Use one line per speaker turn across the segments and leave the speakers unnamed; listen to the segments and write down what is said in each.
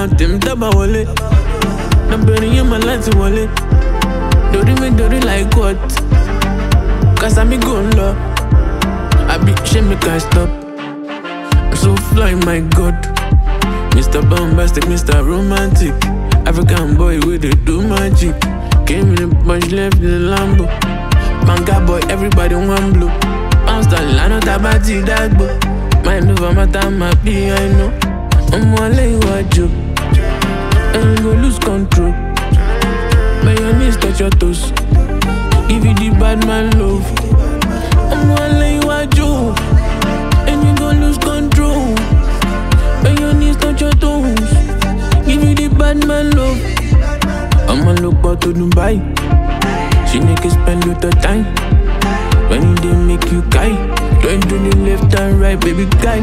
Tim Taba wallet. I'm burning in my life to wallet. Dirty like what? Cause I'm going low. I be shame, me can't stop. I'm so fly, my God. Mr. Bombastic, Mr. Romantic. African boy with the do magic. Came in the bunch, left in the Lambo. Manga boy, everybody want blue. Bounce the line of Tabati, that boy. Mind over my time, my be, I know. I'm gonna lay what you. And you go lose control. By your knees, touch your toes. Give you the bad man love. I'm gonna lay what you. And you go lose control. By your knees, touch your toes. Give you the bad man love. I'ma look out to Dubai. She niggas spend with the time. When they make you guy. Join to the left and right, baby guy.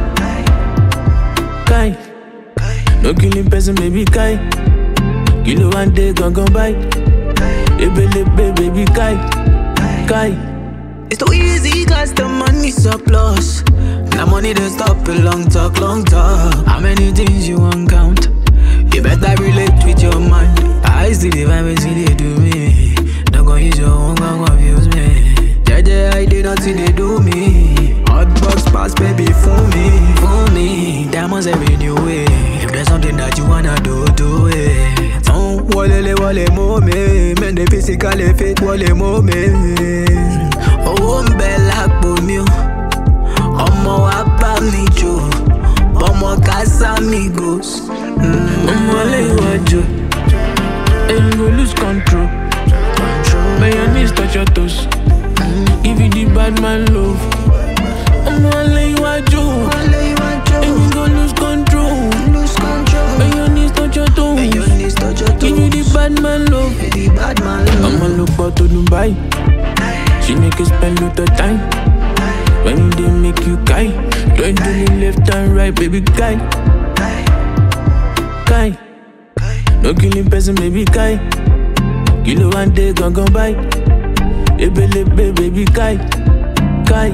Guy. No killing person, baby guy. Kilo one day gon' by. Ebele baby guy. Guy.
It's too easy cause the money surplus. Now money don't stop a long talk, long talk. How many things you won't count? You better relate with your mind. I see the vibe, see they do me. Don't go use your own, gon' confuse me. Jaja, I did not see they do me. Hot box pass, baby, fool me. Diamonds every new way. If there's something that you wanna do, do it. Don't wale mo me. Men they physically fit wale mo me. Oh, bella pomio. Omo apa mi jo. Omo casa amigos.
I'ma lay what you. And you go lose control. By your knees, touch your toes. Give you the bad man love. I'ma lay what you. And you go lose control. By your knees, touch your toes. Give you the bad man love. I'ma look out to Dubai. She niggas spend with the time. When they make you guy. Join to the left and right, baby guy. Guy. No killing person, baby guy. Kilo one day gon' by. Ebele baby guy. Guy.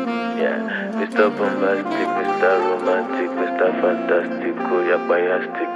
Yeah, Mr. Bombastic, Mr. Romantic, Mr. Fantastic, oh, yeah, biastic.